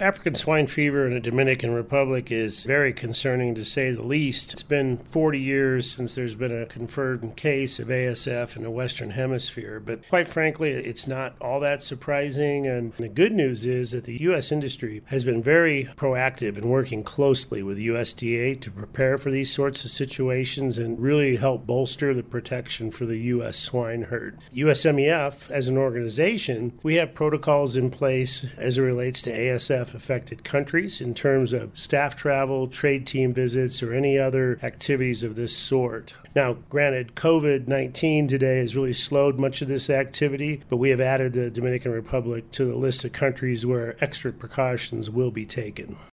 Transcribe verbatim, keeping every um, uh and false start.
African swine fever in the Dominican Republic is very concerning, to say the least. It's been forty years since there's been a confirmed case of A S F in the Western Hemisphere, but quite frankly, it's not all that surprising. And the good news is that the U S industry has been very proactive in working closely with U S D A to prepare for these sorts of situations and really help bolster the protection for the U S swine herd. U S M E F, as an organization, we have protocols in place as it relates to A S F-affected countries in terms of staff travel, trade team visits, or any other activities of this sort. Now, granted, covid nineteen today has really slowed much of this activity, but we have added the Dominican Republic to the list of countries where extra precautions will be taken.